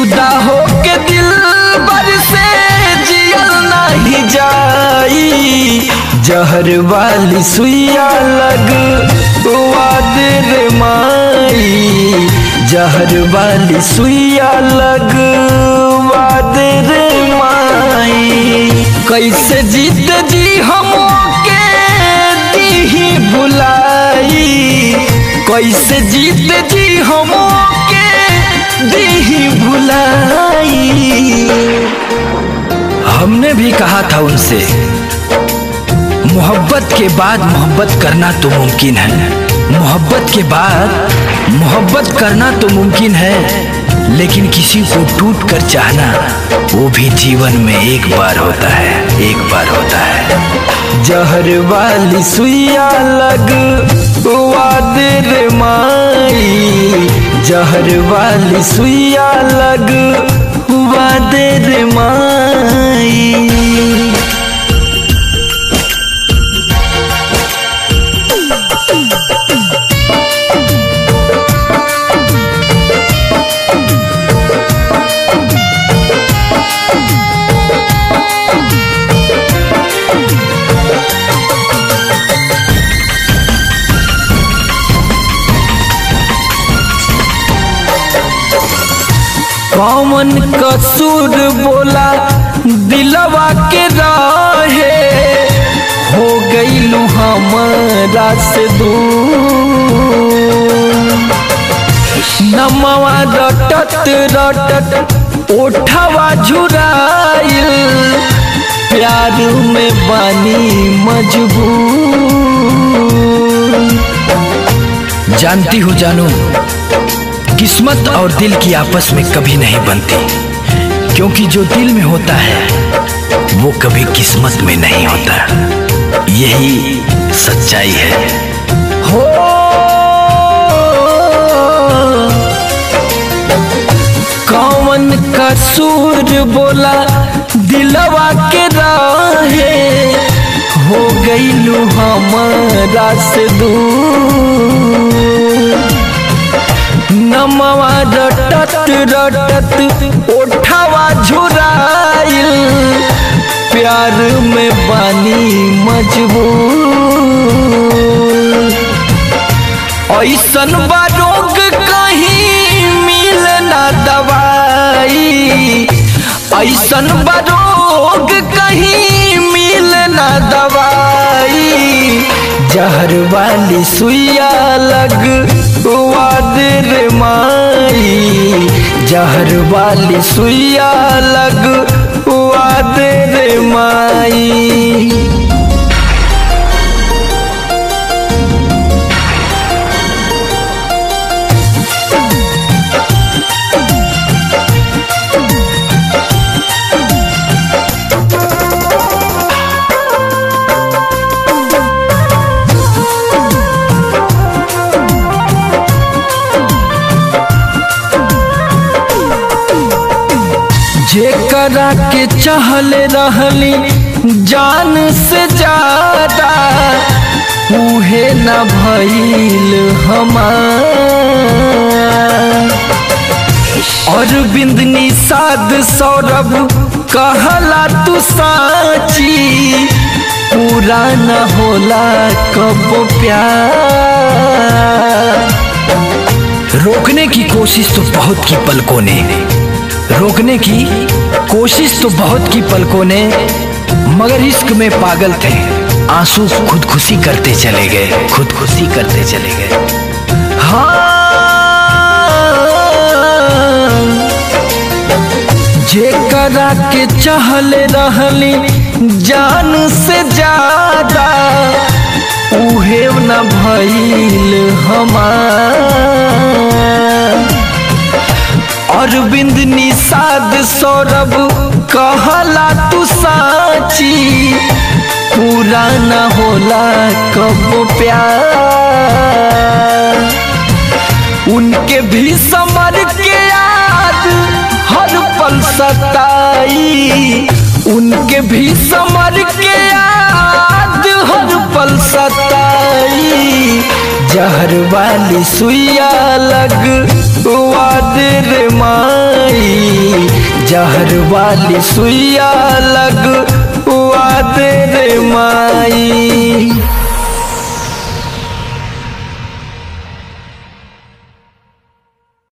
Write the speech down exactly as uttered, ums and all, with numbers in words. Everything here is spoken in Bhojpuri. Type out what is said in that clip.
जुदा हो के दिल बर से जियल नहीं जाई, जहर वाली सुइया लग वादे रे माई, जहर वाली सुइया लग वादे रे माई। कैसे जीत जी हम के दी भुलाई, कैसे जीत जी हम के दी भुलाई। हमने भी कहा था उनसे मोहब्बत के बाद मोहब्बत करना तो मुमकिन है, मोहब्बत के बाद मोहब्बत करना तो मुमकिन है, लेकिन किसी को टूट कर चाहना वो भी जीवन में एक बार होता है, एक बार होता है। जहर वाली सुइया लग वादे रे माई, जहर वाली सुइया लग वादे रे माई। कौन कसूर बोला दिलवा के राहे, हो गईलू हमारा से दूर। नमवा रटत रटत ओठवा झुराइल, प्यार में बानी मजबूर। जानती हूँ जानू, किस्मत और दिल की आपस में कभी नहीं बनती, क्योंकि जो दिल में होता है वो कभी किस्मत में नहीं होता, यही सच्चाई है। हो कौन कसूर बोला दिलवा के राहे, हो गईलू हमारा से दूर। नमवा रटत रटत ओठवा झुराइल, प्यार में बानी मजबूर। ऐसन बा रोग कहीं मिल ना दवाई, ऐसन बा रोग कहीं मिल ना दवाई। जहर वाली सुइया लग वादे रे माई, जहर वाली सुइया लग वादे रे माई। जेकरा के चाहले रहली जान से ज्यादा, उहे न भइल हमार। और बिंदनी साध सौरभ कहला तू साची, पूरा न होला कबो प्यार। रोकने की कोशिश तो बहुत की पलकों ने, रोकने की कोशिश तो बहुत की पलकों ने, मगर इश्क में पागल थे, आंसू खुदकुशी करते चले गए, खुदकुशी करते चले गए। हाँ जेकरा के चाहले रहली जान से ज्यादा, उहे न भइल हमार। और बिंदनी साध सौरभ कहला तू साची, पूरा न होला कबो प्यार। उनके भी समर के याद हर पल सताई, उनके भी समर के याद हर पल सताई। जहर वाली सुइया लग वादे रे माई, जहर वाली सुइया लग वादे रे माई।